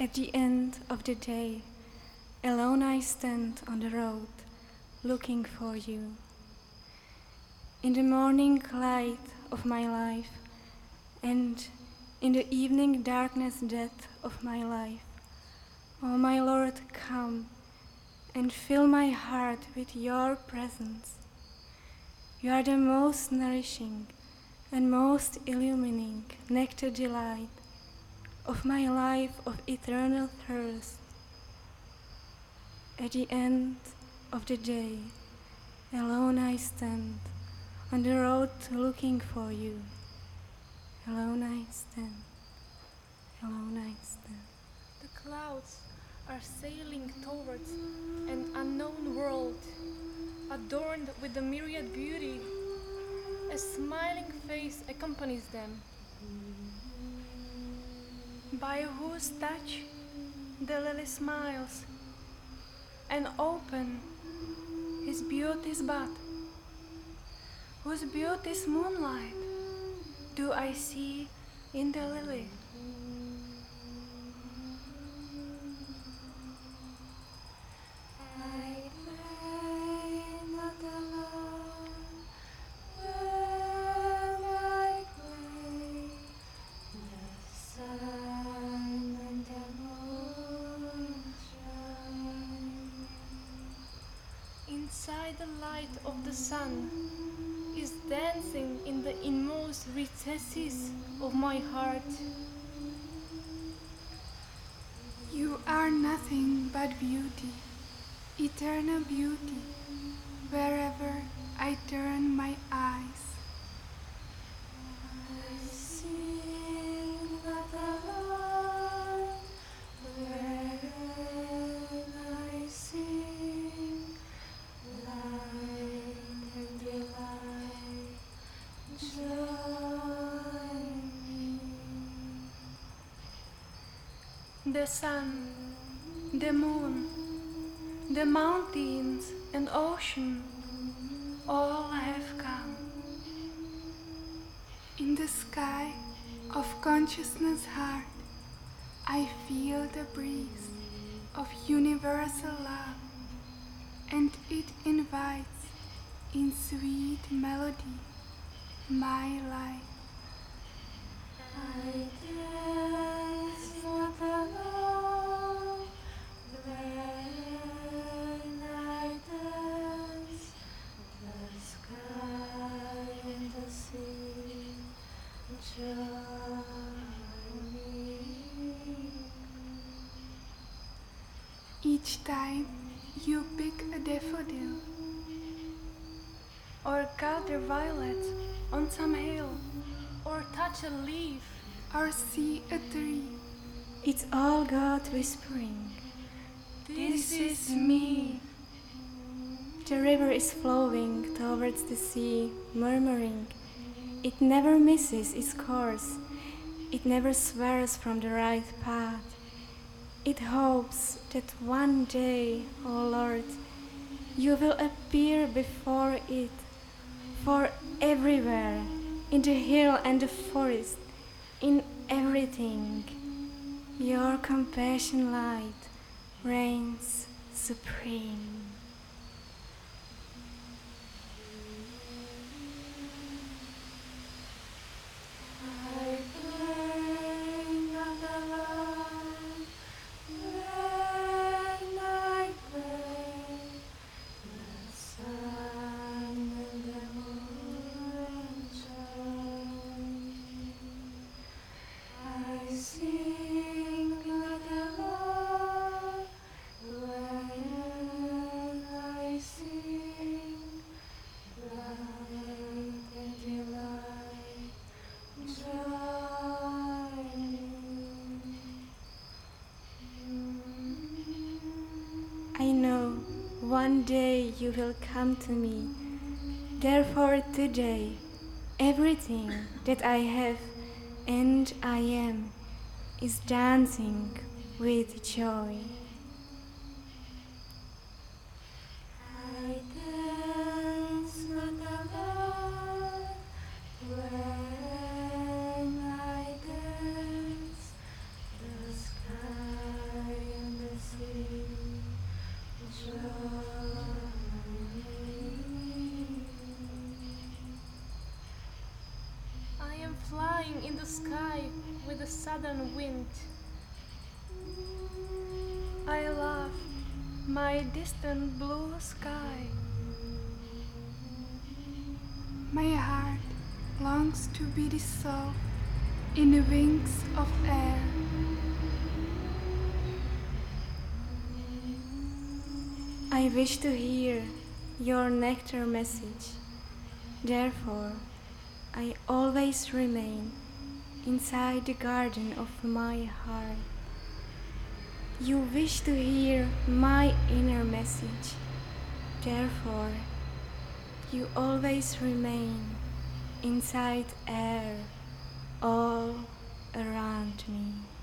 At the end of the day, alone I stand on the road, looking for you. In the morning light of my life, and in the evening darkness death of my life, oh my Lord, come and fill my heart with your presence. You are the most nourishing and most illumining nectar delight of my life of eternal thirst. At the end of the day, alone I stand on the road looking for you. Alone I stand, alone I stand. The clouds are sailing towards an unknown world, adorned with the myriad beauty. A smiling face accompanies them, by whose touch the lily smiles, and open his beauty's bud, whose beauty's moonlight do I see in the lily. Inside the light of the sun is dancing in the inmost recesses of my heart. You are nothing but beauty, eternal beauty, wherever I turn my eyes. I sing not alone, wherein I sing, light and delight, join me. The sun, the moon, the mountains and ocean, all have come. In the sky of consciousness heart, I feel the breeze of universal love, and it invites in sweet melody my life. I dance not alone, when I dance, the sky and the sea join me. Each time you pick a daffodil, Or gather violets on some hill, or touch a leaf, or see a tree, It's all God whispering. this is me. The river is flowing towards the sea, murmuring. It never misses its course. It never swerves from the right path. It hopes that one day, O Lord, you will appear before it, for everywhere, in the hill and the forest, in everything, your compassion light reigns supreme. I play not alone, when I play, the sun and the moon shine. I sing not alone, when I sing, light and delight. I know one day you will come to me. Therefore today, everything that I have and I am is dancing with joy. I dance not alone, when I dance, the sky London wind. I love my distant blue sky. My heart longs to be dissolved in the wings of air. I wish to hear your nectar message. Therefore, I always remain inside the garden of my heart. You wish to hear my inner message. Therefore, you always remain inside air all around me.